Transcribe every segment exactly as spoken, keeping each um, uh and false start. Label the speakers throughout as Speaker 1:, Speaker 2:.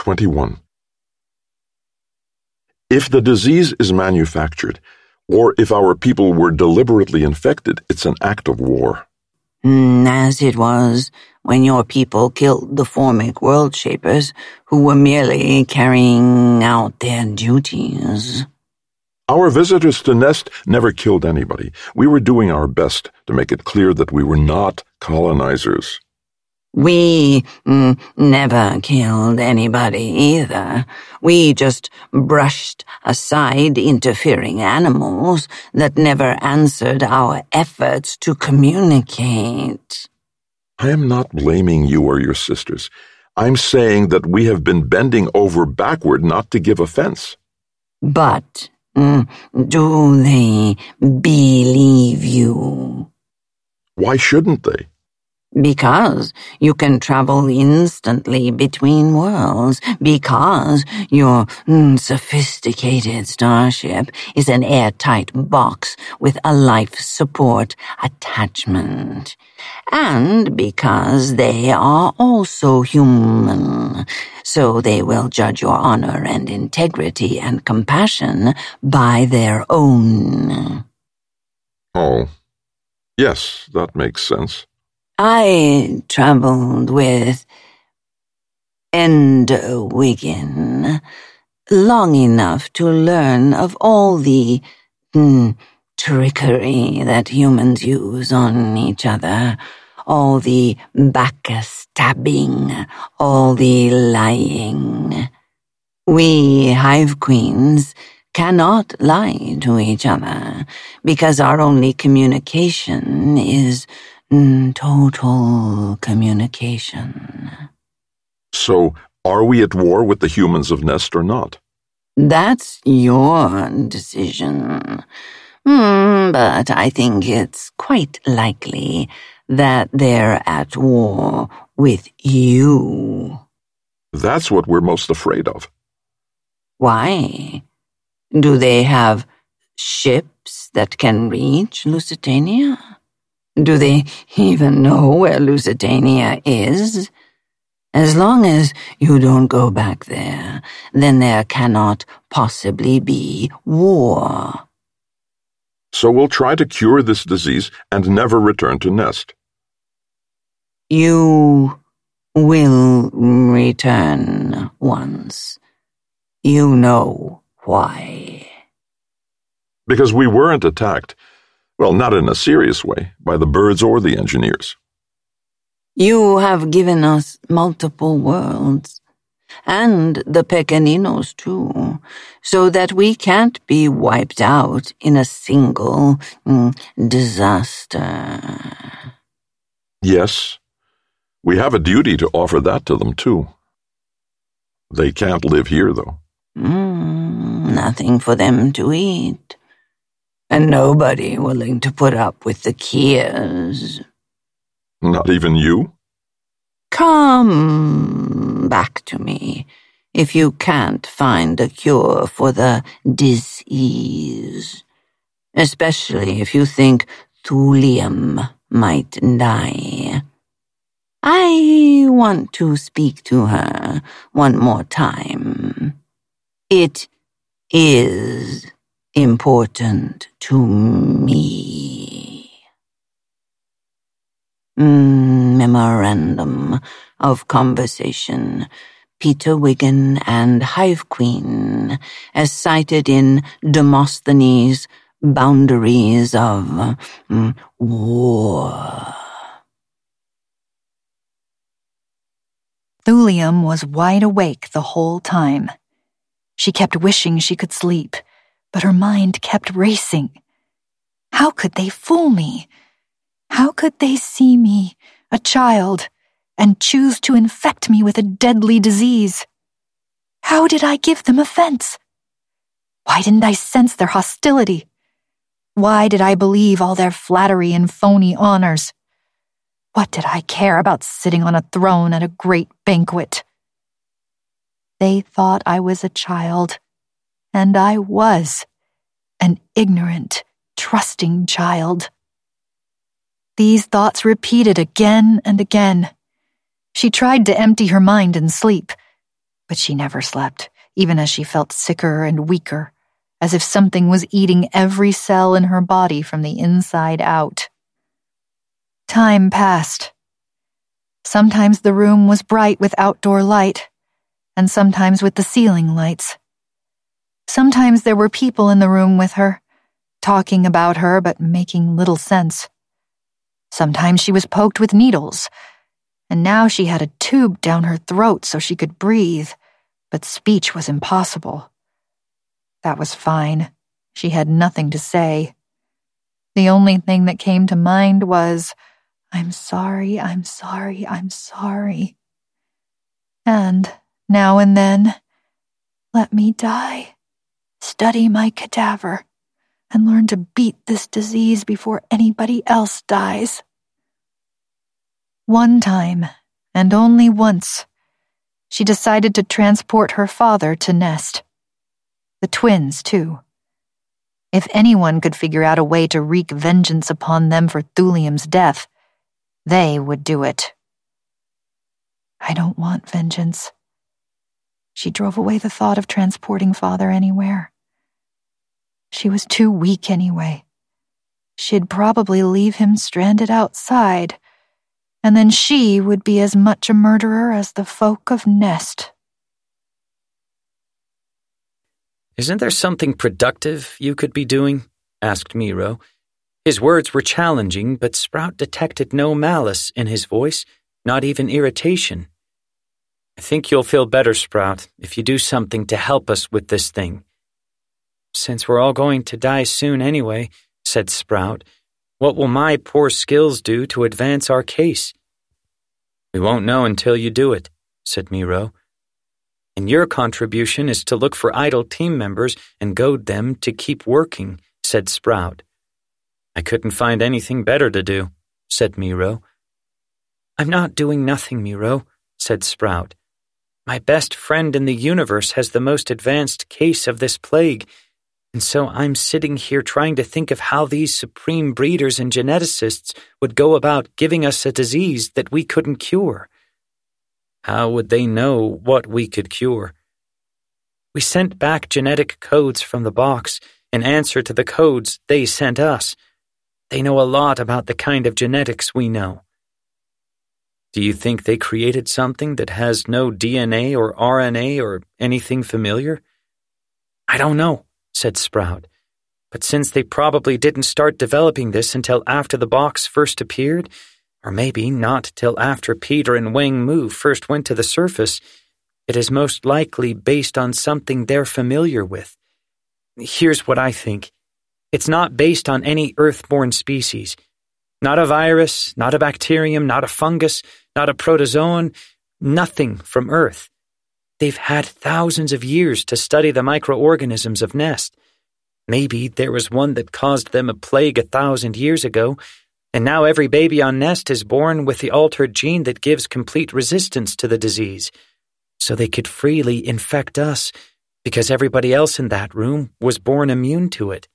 Speaker 1: twenty-one. If the disease is manufactured, or if our people were deliberately infected, it's an act of war.
Speaker 2: As it was when your people killed the Formic World Shapers, who were merely carrying out their duties.
Speaker 1: Our visitors to Nest never killed anybody. We were doing our best to make it clear that we were not colonizers.
Speaker 2: We mm, never killed anybody either. We just brushed aside interfering animals that never answered our efforts to communicate.
Speaker 1: I am not blaming you or your sisters. I'm saying that we have been bending over backward not to give offense.
Speaker 2: But mm, do they believe you?
Speaker 1: Why shouldn't they?
Speaker 2: Because you can travel instantly between worlds. Because your mm, sophisticated starship is an airtight box with a life support attachment. And because they are also human. So they will judge your honor and integrity and compassion by their own.
Speaker 1: Oh, yes, that makes sense.
Speaker 2: I traveled with Endwiggin long enough to learn of all the mm, trickery that humans use on each other, all the backstabbing, all the lying. We Hive Queens cannot lie to each other because our only communication is Mm, total communication.
Speaker 1: So, are we at war with the humans of Nest or not?
Speaker 2: That's your decision. Mm, but I think it's quite likely that they're at war with you.
Speaker 1: That's what we're most afraid of.
Speaker 2: Why? Do they have ships that can reach Lusitania? Do they even know where Lusitania is? As long as you don't go back there, then there cannot possibly be war.
Speaker 1: So we'll try to cure this disease and never return to Nest.
Speaker 2: You will return once. You know why.
Speaker 1: Because we weren't attacked. Well, not in a serious way, by the birds or the engineers.
Speaker 2: You have given us multiple worlds, and the Pequeninos too, so that we can't be wiped out in a single mm, disaster.
Speaker 1: Yes, we have a duty to offer that to them too. They can't live here, though.
Speaker 2: Mm, nothing for them to eat. And nobody willing to put up with the Kias.
Speaker 1: Not even you?
Speaker 2: Come back to me if you can't find a cure for the disease. Especially if you think Thulium might die. I want to speak to her one more time. It is important to me. Mm, memorandum of conversation. Peter Wiggin and Hive Queen, as cited in Demosthenes' Boundaries of mm, War.
Speaker 3: Thulium was wide awake the whole time. She kept wishing she could sleep, but her mind kept racing. How could they fool me? How could they see me, a child, and choose to infect me with a deadly disease? How did I give them offense? Why didn't I sense their hostility? Why did I believe all their flattery and phony honors? What did I care about sitting on a throne at a great banquet? They thought I was a child, and I was, an ignorant, trusting child. These thoughts repeated again and again. She tried to empty her mind in sleep, But she never slept, even as she felt sicker and weaker, as if something was eating every cell in her body from the inside out. Time passed. Sometimes the room was bright with outdoor light, and sometimes with the ceiling lights. Sometimes there were people in the room with her, talking about her but making little sense. Sometimes she was poked with needles, and now she had a tube down her throat so she could breathe, but speech was impossible. That was fine. She had nothing to say. The only thing that came to mind was, "I'm sorry, I'm sorry, I'm sorry." And, now and then, "Let me die, study my cadaver, and learn to beat this disease before anybody else dies." One time, and only once, she decided to transport her father to Nest. The twins, too. If anyone could figure out a way to wreak vengeance upon them for Thulium's death, they would do it. I don't want vengeance. She drove away the thought of transporting father anywhere. She was too weak anyway. She'd probably leave him stranded outside, and then she would be as much a murderer as the folk of Nest.
Speaker 4: "Isn't there something productive you could be doing?" asked Miro. His words were challenging, but Sprout detected no malice in his voice, not even irritation. "I think you'll feel better, Sprout, if you do something to help us with this thing." "Since we're all going to die soon anyway," said Sprout, "what will my poor skills do to advance our case?" "We won't know until you do it," said Miro. "And your contribution is to look for idle team members and goad them to keep working," said Sprout. "I couldn't find anything better to do," said Miro. "I'm not doing nothing, Miro," said Sprout. "My best friend in the universe has the most advanced case of this plague, and so I'm sitting here trying to think of how these supreme breeders and geneticists would go about giving us a disease that we couldn't cure. How would they know what we could cure? We sent back genetic codes from the box in answer to the codes they sent us. They know a lot about the kind of genetics we know." "Do you think they created something that has no D N A or R N A or anything familiar?" "I don't know," said Sprout. "But since they probably didn't start developing this until after the box first appeared, or maybe not till after Peter and Wang Mu first went to the surface, it is most likely based on something they're familiar with. Here's what I think. It's not based on any Earth-born species. Not a virus, not a bacterium, not a fungus, not a protozoan, nothing from Earth. They've had thousands of years to study the microorganisms of Nest. Maybe there was one that caused them a plague a thousand years ago, and now every baby on Nest is born with the altered gene that gives complete resistance to the disease, so they could freely infect us because everybody else in that room was born immune to it."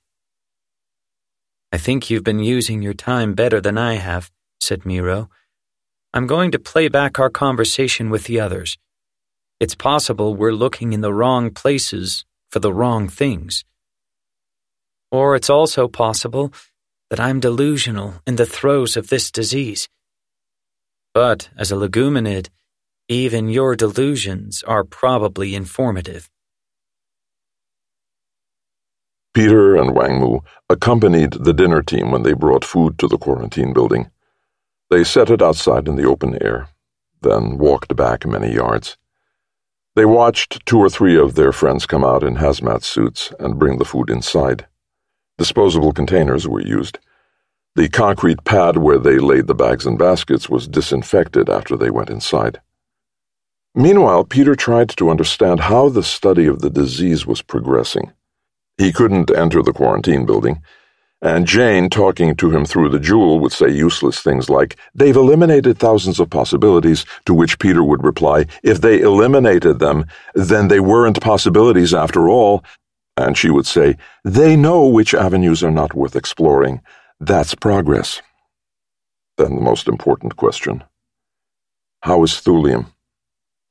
Speaker 4: "I think you've been using your time better than I have," said Miro. "I'm going to play back our conversation with the others. It's possible we're looking in the wrong places for the wrong things. Or it's also possible that I'm delusional in the throes of this disease. But as a leguminid, even your delusions are probably informative."
Speaker 1: Peter and Wang Mu accompanied the dinner team when they brought food to the quarantine building. They set it outside in the open air, then walked back many yards. They watched two or three of their friends come out in hazmat suits and bring the food inside. Disposable containers were used. The concrete pad where they laid the bags and baskets was disinfected after they went inside. Meanwhile, Peter tried to understand how the study of the disease was progressing. He couldn't enter the quarantine building, and Jane, talking to him through the jewel, would say useless things like, "They've eliminated thousands of possibilities," to which Peter would reply, "If they eliminated them, then they weren't possibilities after all." And she would say, "They know which avenues are not worth exploring. That's progress." Then the most important question. How is Thulium?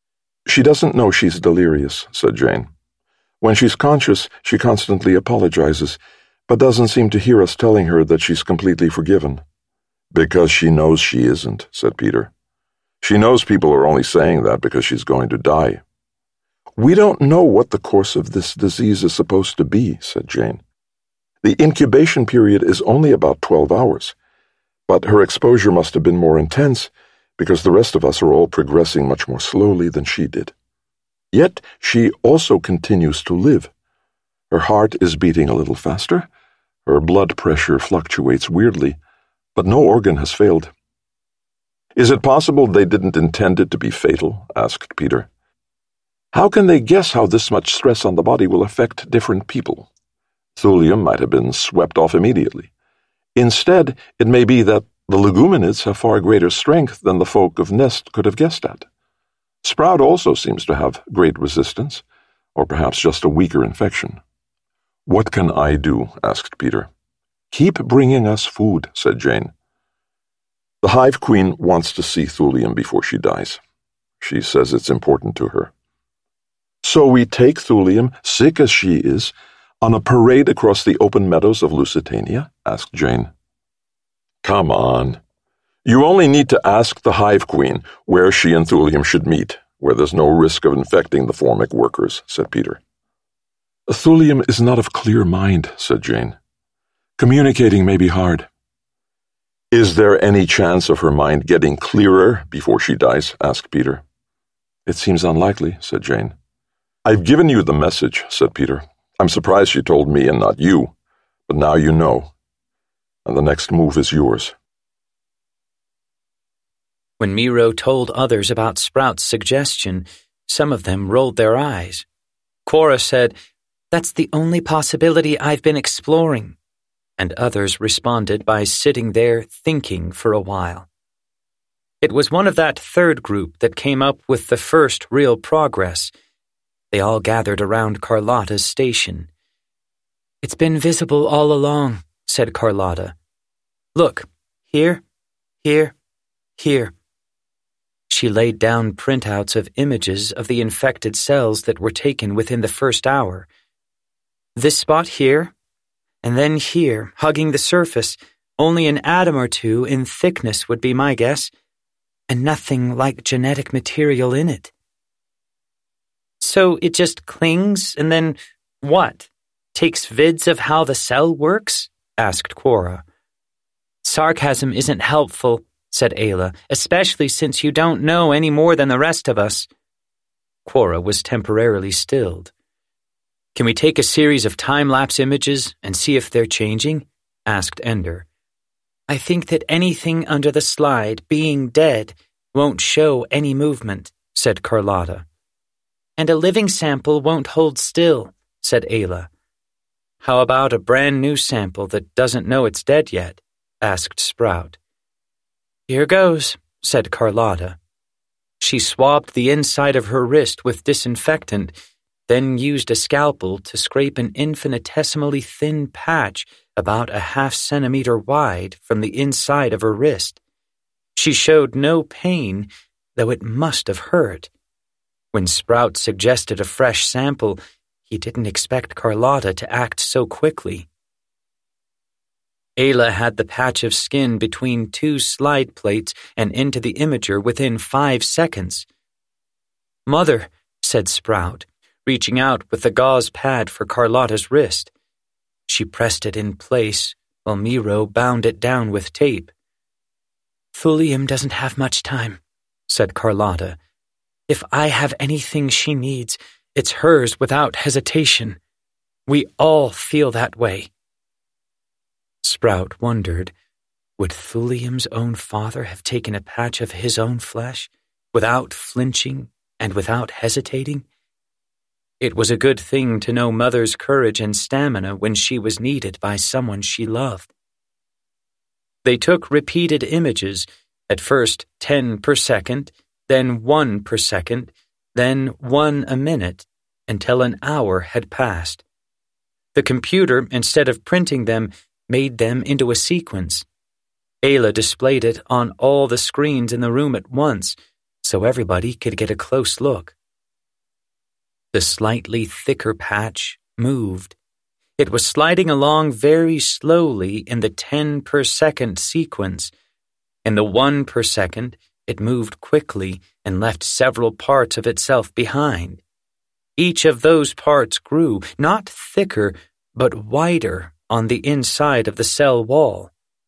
Speaker 1: She doesn't know she's delirious, said Jane. When she's conscious, she constantly apologizes, but doesn't seem to hear us telling her that she's completely forgiven. Because she knows she isn't, said Peter. She knows people are only saying that because she's going to die. We don't know what the course of this disease is supposed to be, said Jane. The incubation period is only about twelve hours, but her exposure must have been more intense because the rest of us are all progressing much more slowly than she did. Yet she also continues to live. Her heart is beating a little faster, her blood pressure fluctuates weirdly, but no organ has failed. Is it possible they didn't intend it to be fatal? Asked Peter. How can they guess how this much stress on the body will affect different people? Thulium might have been swept off immediately. Instead, it may be that the leguminids have far greater strength than the folk of Nest could have guessed at. Sprout also seems to have great resistance, or perhaps just a weaker infection. What can I do? Asked Peter. Keep bringing us food, said Jane. The Hive Queen wants to see Thulium before she dies. She says it's important to her. So we take Thulium, sick as she is, on a parade across the open meadows of Lusitania? Asked Jane. Come on. You only need to ask the Hive Queen where she and Thulium should meet, where there's no risk of infecting the Formic workers, said Peter. Thulium is not of clear mind, said Jane. Communicating may be hard. Is there any chance of her mind getting clearer before she dies? Asked Peter. It seems unlikely, said Jane. I've given you the message, said Peter. I'm surprised she told me and not you, but now you know. And the next move is yours.
Speaker 4: When Miro told others about Sprout's suggestion, some of them rolled their eyes. Cora said, "That's the only possibility I've been exploring." And others responded by sitting there thinking for a while. It was one of that third group that came up with the first real progress. They all gathered around Carlotta's station. "It's been visible all along," said Carlotta. "Look, here, here, here." She laid down printouts of images of the infected cells that were taken within the first hour. "This spot here, and then here, hugging the surface, only an atom or two in thickness would be my guess, and nothing like genetic material in it." "So it just clings and then what? Takes vids of how the cell works?" asked Cora. "Sarcasm isn't helpful," said Ayla, "especially since you don't know any more than the rest of us." Cora was temporarily stilled. "Can we take a series of time-lapse images and see if they're changing?" asked Ender. "I think that anything under the slide, being dead, won't show any movement," said Carlotta. "And a living sample won't hold still," said Ayla. "How about a brand new sample that doesn't know it's dead yet?" asked Sprout. "Here goes," said Carlotta. She swabbed the inside of her wrist with disinfectant, then used a scalpel to scrape an infinitesimally thin patch about a half centimeter wide from the inside of her wrist. She showed no pain, though it must have hurt. When Sprout suggested a fresh sample, he didn't expect Carlotta to act so quickly. Ayla had the patch of skin between two slide plates and into the imager within five seconds. "Mother," said Sprout, reaching out with the gauze pad for Carlotta's wrist. She pressed it in place while Miro bound it down with tape. "Thulium doesn't have much time," said Carlotta. "If I have anything she needs, it's hers without hesitation. We all feel that way." Sprout wondered, would Thulium's own father have taken a patch of his own flesh, without flinching and without hesitating? It was a good thing to know Mother's courage and stamina when she was needed by someone she loved. They took repeated images, at first ten per second, then one per second, then one a minute, until an hour had passed. The computer, instead of printing them, made them into a sequence. Ayla displayed it on all the screens in the room at once, so everybody could get a close look. The slightly thicker patch moved. It was sliding along very slowly in the ten per second sequence. In the one per second, it moved quickly and left several parts of itself behind. Each of those parts grew, not thicker, but wider on the inside of the cell wall.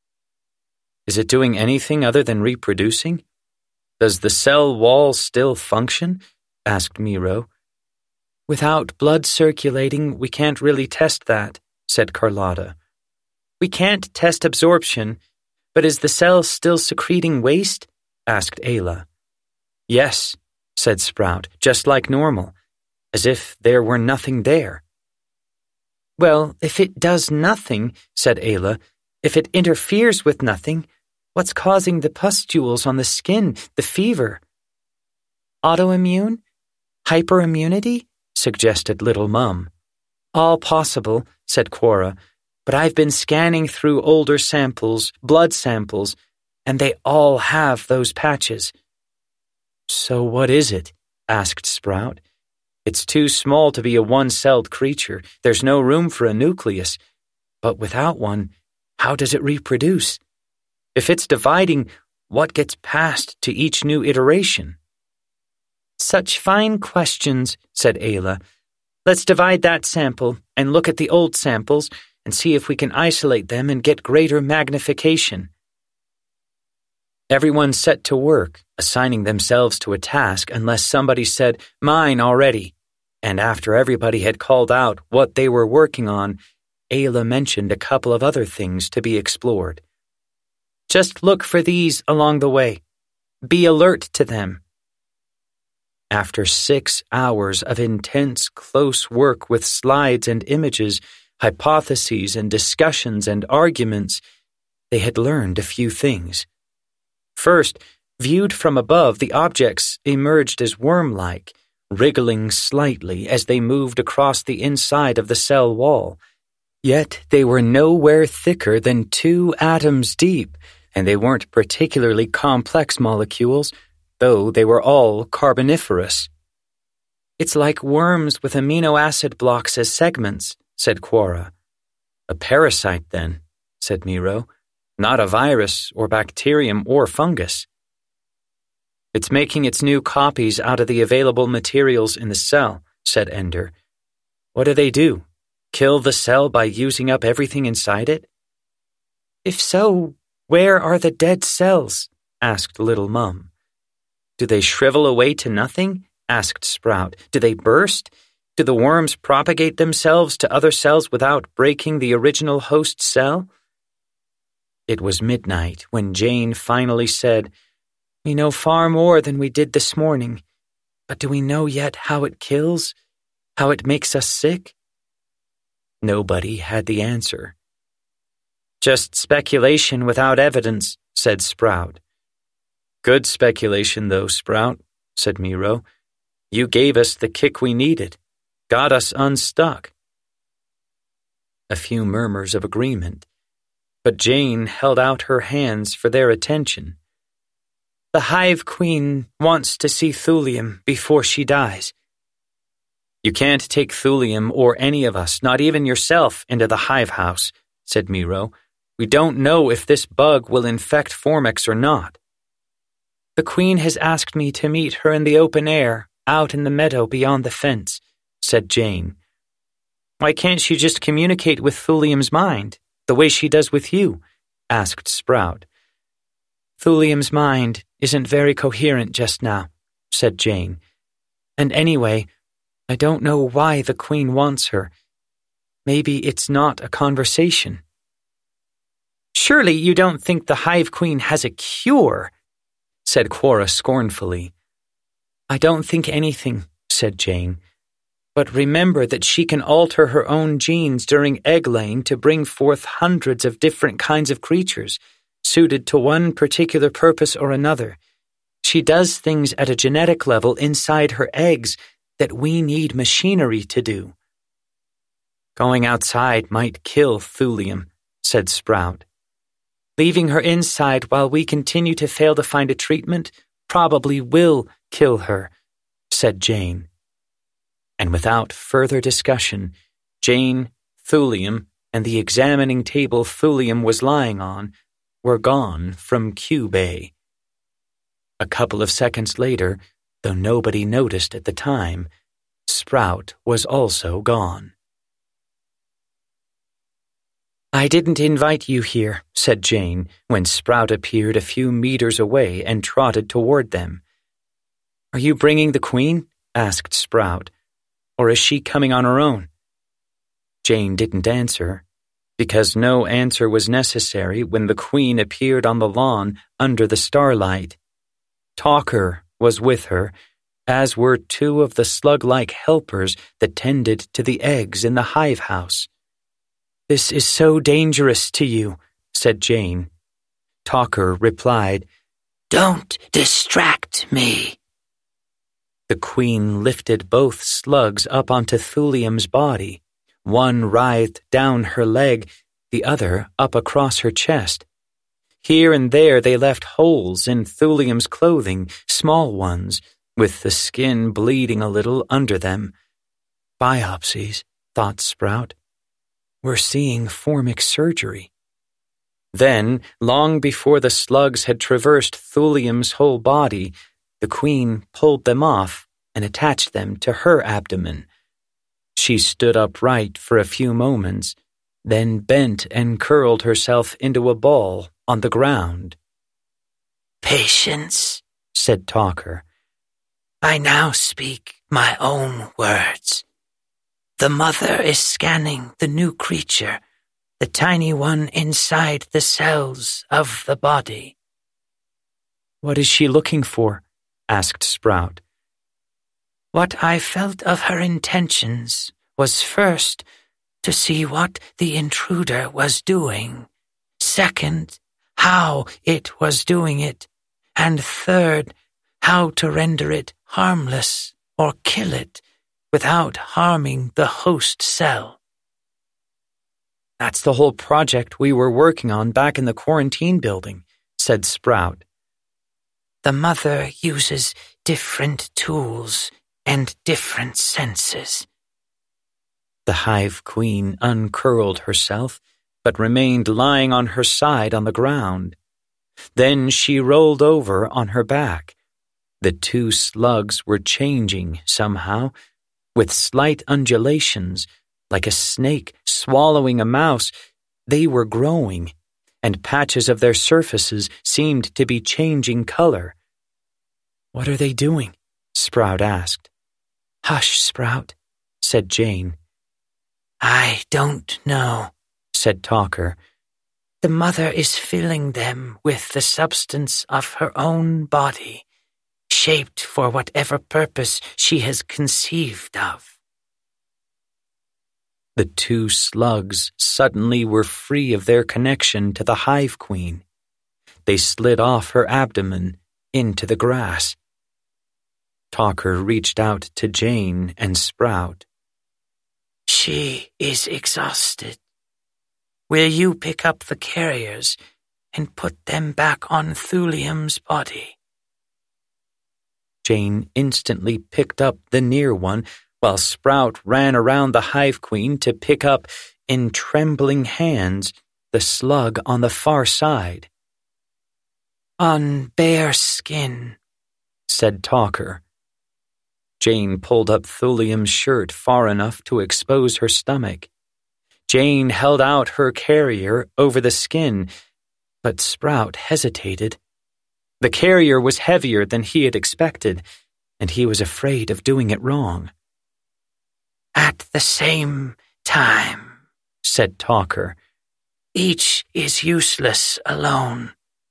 Speaker 4: Is it doing anything other than reproducing? Does the cell wall still function? Asked Miro. Without blood circulating, we can't really test that, said Carlotta. We can't test absorption, but is the cell still secreting waste? Asked Ayla. Yes, said Sprout, just like normal, as if there were nothing there. Well, if it does nothing, said Ayla, if it interferes with nothing, what's causing the pustules on the skin, the fever? Autoimmune? Hyperimmunity? Suggested Little Mum. All possible, said Quora, but I've been scanning through older samples, blood samples, and they all have those patches. So what is it? Asked Sprout. It's too small to be a one-celled creature. There's no room for a nucleus. But without one, how does it reproduce? If it's dividing, what gets passed to each new iteration? Such fine questions, said Ayla. Let's divide that sample and look at the old samples and see if we can isolate them and get greater magnification. Everyone set to work, assigning themselves to a task unless somebody said, mine already. And after everybody had called out what they were working on, Ayla mentioned a couple of other things to be explored. Just look for these along the way. Be alert to them. After six hours of intense, close work with slides and images, hypotheses and discussions and arguments, they had learned a few things. First, viewed from above, the objects emerged as worm-like, wriggling slightly as they moved across the inside of the cell wall. Yet they were nowhere thicker than two atoms deep, and they weren't particularly complex molecules, though they were all carboniferous. It's like worms with amino acid blocks as segments, said Quora. A parasite, then, said Miro. Not a virus or bacterium or fungus. It's making its new copies out of the available materials in the cell, said Ender. What do they do? Kill the cell by using up everything inside it? If so, where are the dead cells? Asked Little Mum. Do they shrivel away to nothing? Asked Sprout. Do they burst? Do the worms propagate themselves to other cells without breaking the original host cell? It was midnight when Jane finally said, We know far more than we did this morning, but do we know yet how it kills? How it makes us sick? Nobody had the answer. Just speculation without evidence, said Sprout. Good speculation, though, Sprout, said Miro. You gave us the kick we needed, got us unstuck. A few murmurs of agreement, but Jane held out her hands for their attention. The Hive Queen wants to see Thulium before she dies. You can't take Thulium or any of us, not even yourself, into the Hive House, said Miro. We don't know if this bug will infect Formex or not. The Queen has asked me to meet her in the open air, out in the meadow beyond the fence, said Jane. Why can't she just communicate with Thulium's mind, the way she does with you? Asked Sprout. Thulium's mind isn't very coherent just now, said Jane. And anyway, I don't know why the Queen wants her. Maybe it's not a conversation. Surely you don't think the Hive Queen has a cure, said Quora scornfully. I don't think anything, said Jane. But remember that she can alter her own genes during egg-laying to bring forth hundreds of different kinds of creatures, suited to one particular purpose or another. She does things at a genetic level inside her eggs that we need machinery to do. Going outside might kill Thulium, said Sprout. Leaving her inside while we continue to fail to find a treatment probably will kill her, said Jane. And without further discussion, Jane, Thulium, and the examining table Thulium was lying on were gone from Q Bay. A couple of seconds later, though nobody noticed at the time, Sprout was also gone. "I didn't invite you here," said Jane, when Sprout appeared a few meters away and trotted toward them. "Are you bringing the Queen?" asked Sprout. "Or is she coming on her own?" Jane didn't answer, because no answer was necessary when the Queen appeared on the lawn under the starlight. Talker was with her, as were two of the slug-like helpers that tended to the eggs in the hive house. "This is so dangerous to you," said Jane. Talker replied, "Don't distract me." The Queen lifted both slugs up onto Thulium's body. One writhed down her leg, the other up across her chest. Here and there they left holes in Thulium's clothing, small ones, with the skin bleeding a little under them. Biopsies, thought Sprout. We're seeing formic surgery. Then, long before the slugs had traversed Thulium's whole body, the Queen pulled them off and attached them to her abdomen. She stood upright for a few moments, then bent and curled herself into a ball on the ground. "Patience," said Talker. "I now speak my own words. The mother is scanning the new creature, the tiny one inside the cells of the body." "What is she looking for?" asked Sprout. "What I felt of her intentions was first to see what the intruder was doing, second, how it was doing it, and third, how to render it harmless or kill it without harming the host cell." "That's the whole project we were working on back in the quarantine building," said Sprout. "The mother uses different tools and different senses." The Hive Queen uncurled herself, but remained lying on her side on the ground. Then she rolled over on her back. The two slugs were changing somehow, with slight undulations, like a snake swallowing a mouse. They were growing, and patches of their surfaces seemed to be changing color. "What are they doing?" Sprout asked. "Hush, Sprout," said Jane. "I don't know," said Talker. "The mother is filling them with the substance of her own body, shaped for whatever purpose she has conceived of." The two slugs suddenly were free of their connection to the Hive Queen. They slid off her abdomen into the grass. Talker reached out to Jane and Sprout. "She is exhausted. Will you pick up the carriers and put them back on Thulium's body?" Jane instantly picked up the near one, while Sprout ran around the Hive Queen to pick up, in trembling hands, the slug on the far side. "On bare skin," said Talker. Jane pulled up Thulium's shirt far enough to expose her stomach. Jane held out her carrier over the skin, but Sprout hesitated. The carrier was heavier than he had expected, and he was afraid of doing it wrong. "At the same time," said Talker, "each is useless alone."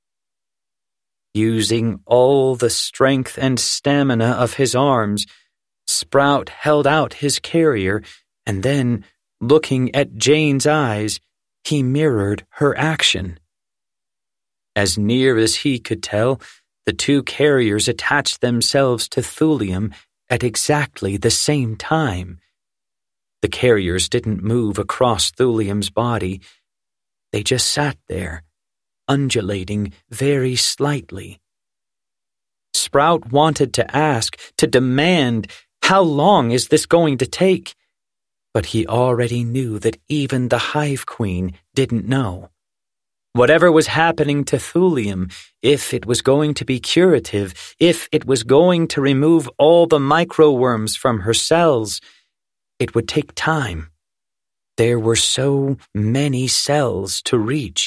Speaker 4: Using all the strength and stamina of his arms, Sprout held out his carrier, and then, looking at Jane's eyes, he mirrored her action. As near as he could tell, the two carriers attached themselves to Thulium at exactly the same time. The carriers didn't move across Thulium's body. They just sat there, undulating very slightly. Sprout wanted to ask, to demand, How long is this going to take? But he already knew that even the Hive Queen didn't know. Whatever was happening to thulium, if it was going to be curative, if it was going to remove all the microworms from her cells, it would take time. There were so many cells to reach.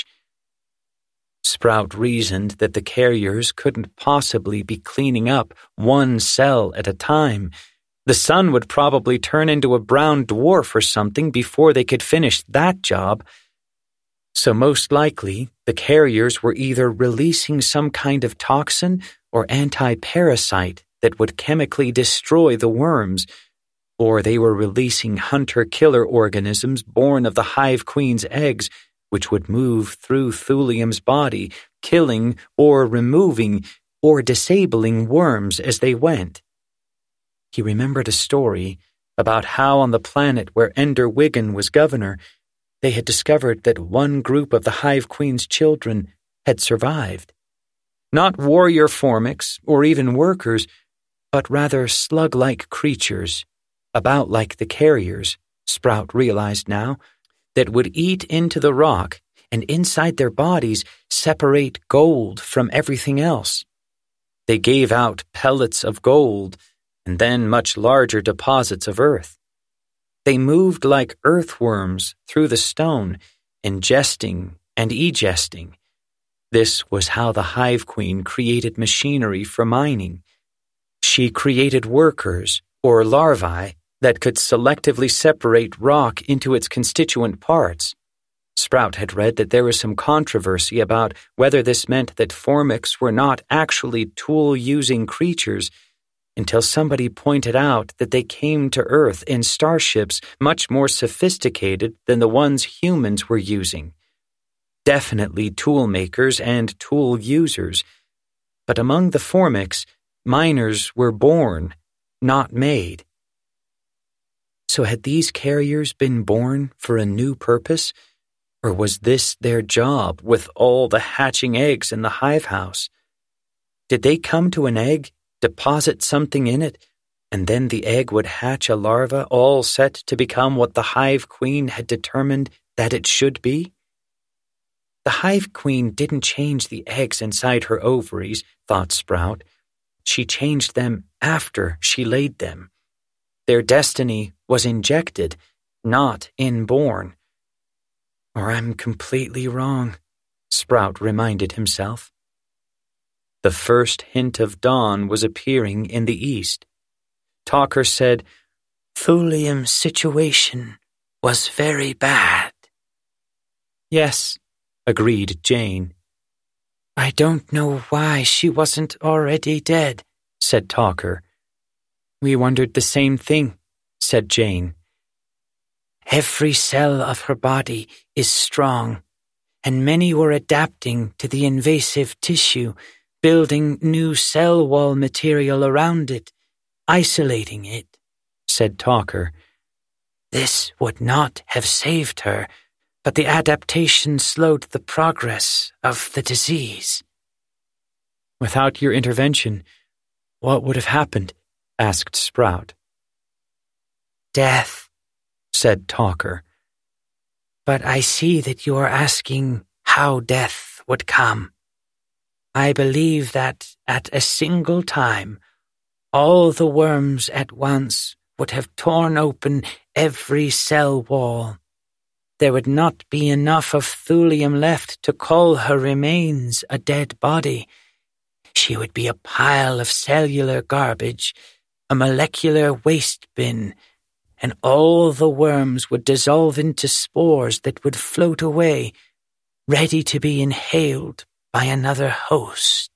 Speaker 4: Sprout reasoned that the carriers couldn't possibly be cleaning up one cell at a time. The sun would probably turn into a brown dwarf or something before they could finish that job. So most likely, the carriers were either releasing some kind of toxin or anti-parasite that would chemically destroy the worms, or they were releasing hunter-killer organisms born of the Hive Queen's eggs, which would move through thulium's body, killing or removing or disabling worms as they went. He remembered a story about how on the planet where Ender Wiggin was governor, they had discovered that one group of the Hive Queen's children had survived. Not warrior formics or even workers, but rather slug-like creatures, about like the carriers, Sprout realized now, that would eat into the rock and inside their bodies separate gold from everything else. They gave out pellets of gold and then much larger deposits of earth. They moved like earthworms through the stone, ingesting and egesting. This was how the Hive Queen created machinery for mining. She created workers, or larvae, that could selectively separate rock into its constituent parts. Sprout had read that there was some controversy about whether this meant that formics were not actually tool-using creatures, until somebody pointed out that they came to Earth in starships much more sophisticated than the ones humans were using. Definitely tool makers and tool users, but among the formics, miners were born, not made. So had these carriers been born for a new purpose, or was this their job with all the hatching eggs in the hive house? Did they come to an egg, deposit something in it, and then the egg would hatch a larva all set to become what the Hive Queen had determined that it should be? The Hive Queen didn't change the eggs inside her ovaries, thought Sprout. She changed them after she laid them. Their destiny was injected, not inborn. Or I'm completely wrong, Sprout reminded himself. The first hint of dawn was appearing in the east. Talker said, "Thulium's situation was very bad." "Yes," agreed Jane. "I don't know why she wasn't already dead," said Talker. "We wondered the same thing," said Jane. "Every cell of her body is strong, and many were adapting to the invasive tissue, building new cell wall material around it, isolating it," said Talker. "This would not have saved her, but the adaptation slowed the progress of the disease." "Without your intervention, what would have happened?" asked Sprout. "Death," said Talker. "But I see that you are asking how death would come. I believe that at a single time, all the worms at once would have torn open every cell wall. There would not be enough of thulium left to call her remains a dead body. She would be a pile of cellular garbage, a molecular waste bin, and all the worms would dissolve into spores that would float away, ready to be inhaled by another host."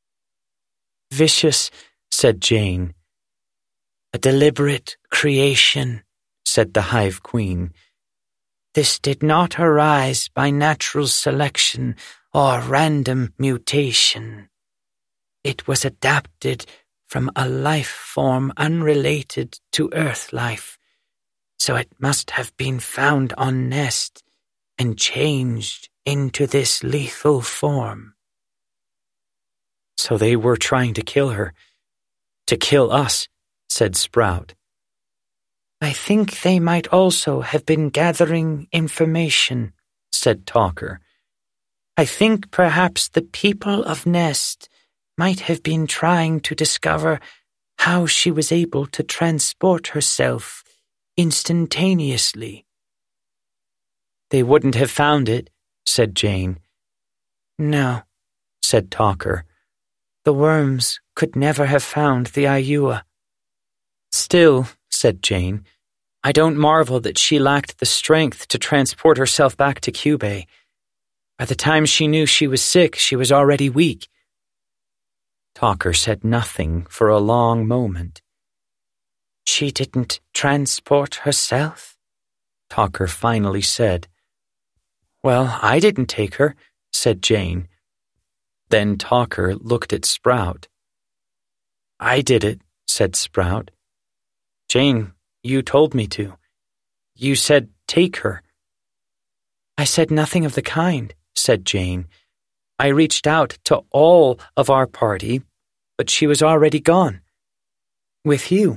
Speaker 4: "Vicious," said Jane. "A deliberate creation," said the Hive Queen. "This did not arise by natural selection or random mutation. It was adapted from a life form unrelated to Earth life, so it must have been found on Nest and changed into this lethal form." "So they were trying to kill her, to kill us," said Sprout. I think they might also have been gathering information, said Talker. I think perhaps the people of Nest might have been trying to discover how she was able to transport herself instantaneously. They wouldn't have found it, said Jane. No, said Talker. The worms could never have found the Ayua. Still, said Jane, I don't marvel that she lacked the strength to transport herself back to Cubay. By the time she knew she was sick, she was already weak. Talker said nothing for a long moment. She didn't transport herself? Talker finally said. Well, I didn't take her, said Jane. Then Talker looked at Sprout. I did it, said Sprout. Jane, you told me to. You said take her. I said nothing of the kind, said Jane. I reached out to all of our party, but she was already gone. With you.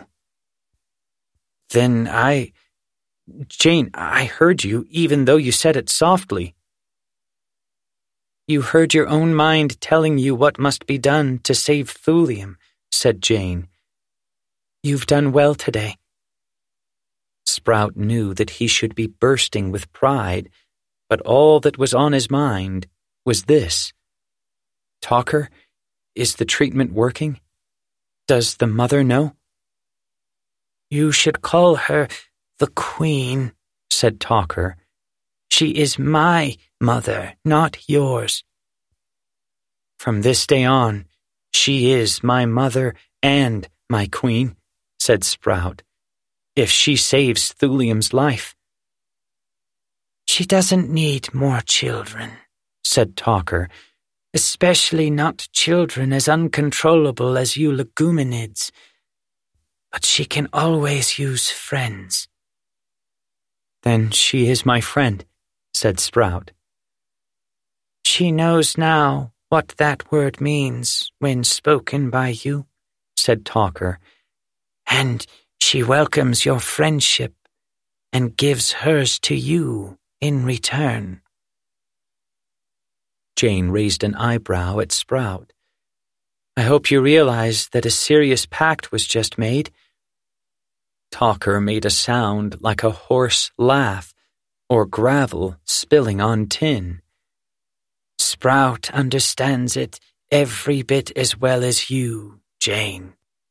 Speaker 4: Then I... Jane, I heard you, even though you said it softly. You heard your own mind telling you what must be done to save Thulium, said Jane. You've done well today. Sprout knew that he should be bursting with pride, but all that was on his mind was this. Talker, is the treatment working? Does the mother know? You should call her the Queen, said Talker. She is my mother, not yours. From this day on, she is my mother and my queen, said Sprout, if she saves Thulium's life. She doesn't need more children, said Talker, especially not children as uncontrollable as you leguminids. But she can always use friends. Then she is my friend, said Sprout. She knows now what that word means when spoken by you, said Talker, and she welcomes your friendship and gives hers to you in return. Jane raised an eyebrow at Sprout. I hope you realize that a serious pact was just made. Talker made a sound like a hoarse laugh or gravel spilling on tin. Sprout understands it every bit as well as you, Jane.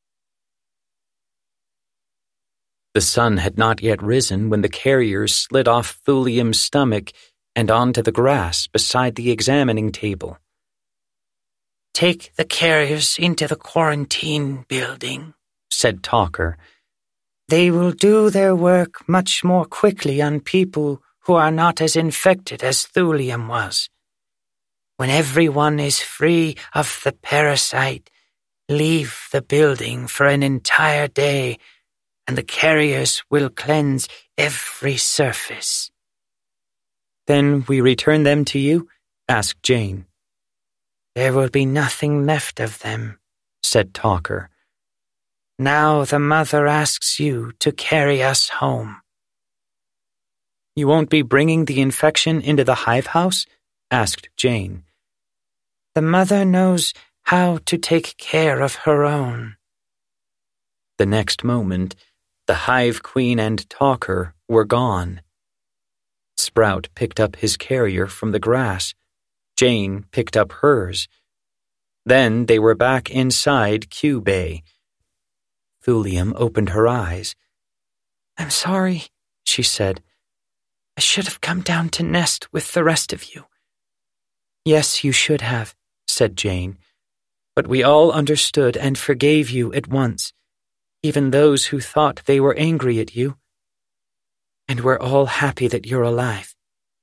Speaker 4: The sun had not yet risen when the carriers slid off Thulium's stomach and onto the grass beside the examining table. Take the carriers into the quarantine building, said Talker. They will do their work much more quickly on people who are not as infected as Thulium was. When everyone is free of the parasite, leave the building for an entire day, and the carriers will cleanse every surface. Then we return them to you? Asked Jane. There will be nothing left of them, said Talker. Now the mother asks you to carry us home. You won't be bringing the infection into the hive house? Asked Jane. The mother knows how to take care of her own. The next moment, the hive queen and Talker were gone. Sprout picked up his carrier from the grass. Jane picked up hers. Then they were back inside Cubay. Thulium opened her eyes. I'm sorry, she said. I should have come down to Nest with the rest of you. Yes, you should have, said Jane. But we all understood and forgave you at once, even those who thought they were angry at you. And we're all happy that you're alive.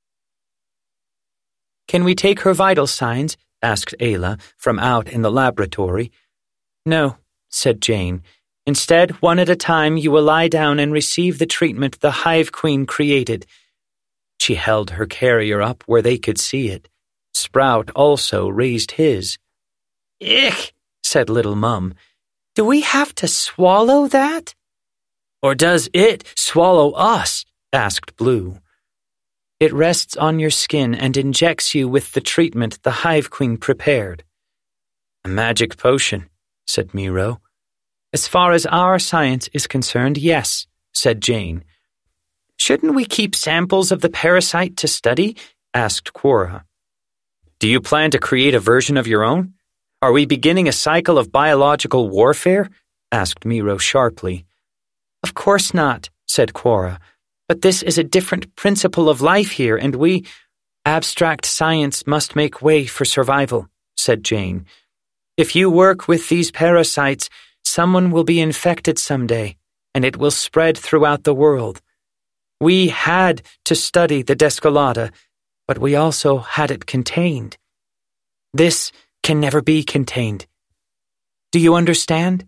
Speaker 4: Can we take her vital signs? Asked Ayla from out in the laboratory. No, said Jane. Instead, one at a time, you will lie down and receive the treatment the Hive Queen created. She held her carrier up where they could see it. Sprout also raised his. Ich, said Little Mum. Do we have to swallow that? Or does it swallow us? Asked Blue. It rests on your skin and injects you with the treatment the Hive Queen prepared. A magic potion, said Miro. As far as our science is concerned, yes, said Jane. Shouldn't we keep samples of the parasite to study? Asked Quora. Do you plan to create a version of your own? Are we beginning a cycle of biological warfare? Asked Miro sharply. Of course not, said Quora. But this is a different principle of life here, and we... Abstract science must make way for survival, said Jane. If you work with these parasites, someone will be infected someday, and it will spread throughout the world. We had to study the Descolata, but we also had it contained. This can never be contained. Do you understand?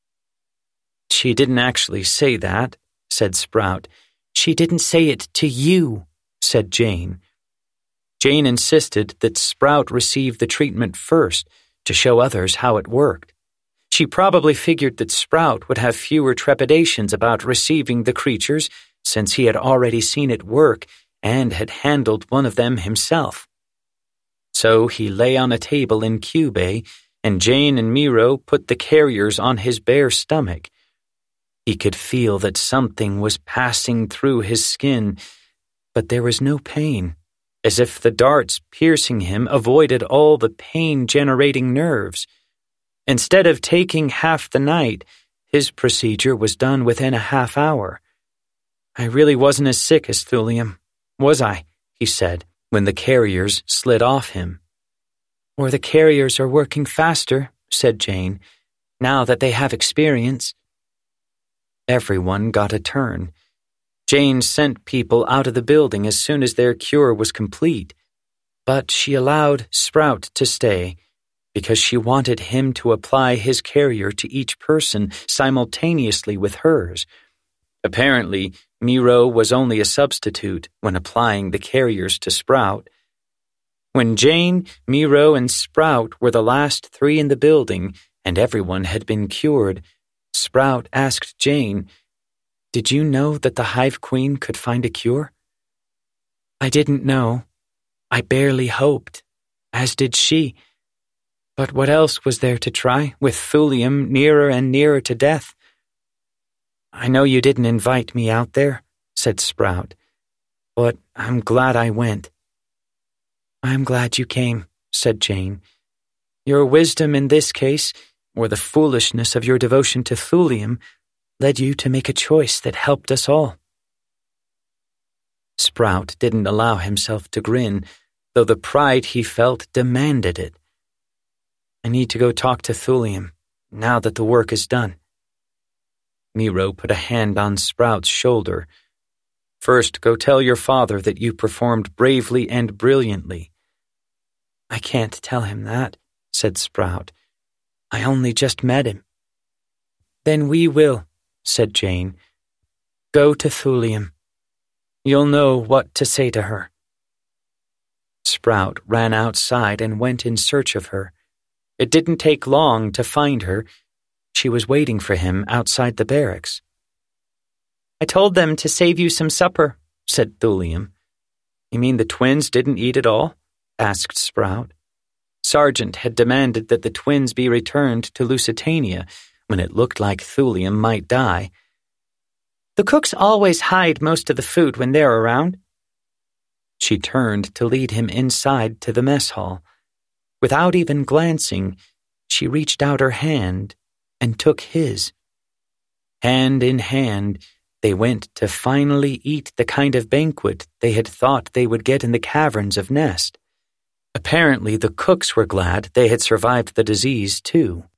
Speaker 4: She didn't actually say that, said Sprout. She didn't say it to you, said Jane. Jane insisted that Sprout receive the treatment first to show others how it worked. She probably figured that Sprout would have fewer trepidations about receiving the creatures since he had already seen it work and had handled one of them himself. So he lay on a table in Cubay, and Jane and Miro put the carriers on his bare stomach. He could feel that something was passing through his skin, but there was no pain, as if the darts piercing him avoided all the pain-generating nerves. Instead of taking half the night, his procedure was done within a half hour. I really wasn't as sick as Thulium, was I? He said, when the carriers slid off him. Or the carriers are working faster, said Jane, now that they have experience. Everyone got a turn. Jane sent people out of the building as soon as their cure was complete, but she allowed Sprout to stay because she wanted him to apply his carrier to each person simultaneously with hers. Apparently, Miro was only a substitute when applying the carriers to Sprout. When Jane, Miro, and Sprout were the last three in the building and everyone had been cured, Sprout asked Jane, Did you know that the Hive Queen could find a cure? I didn't know. I barely hoped, as did she. But what else was there to try, with Thulium nearer and nearer to death? I know you didn't invite me out there, said Sprout, but I'm glad I went. I'm glad you came, said Jane. Your wisdom in this case, or the foolishness of your devotion to Thulium, led you to make a choice that helped us all. Sprout didn't allow himself to grin, though the pride he felt demanded it. I need to go talk to Thulium, now that the work is done. Miro put a hand on Sprout's shoulder. First, go tell your father that you performed bravely and brilliantly. I can't tell him that, said Sprout. I only just met him. Then we will, said Jane. Go to Thulium. You'll know what to say to her. Sprout ran outside and went in search of her. It didn't take long to find her. She was waiting for him outside the barracks. I told them to save you some supper, said Thulium. You mean the twins didn't eat it all? Asked Sprout. Sargent had demanded that the twins be returned to Lusitania when it looked like Thulium might die. The cooks always hide most of the food when they're around. She turned to lead him inside to the mess hall. Without even glancing, she reached out her hand and took his. Hand in hand, they went to finally eat the kind of banquet they had thought they would get in the caverns of Nest. Apparently, the cooks were glad they had survived the disease, too.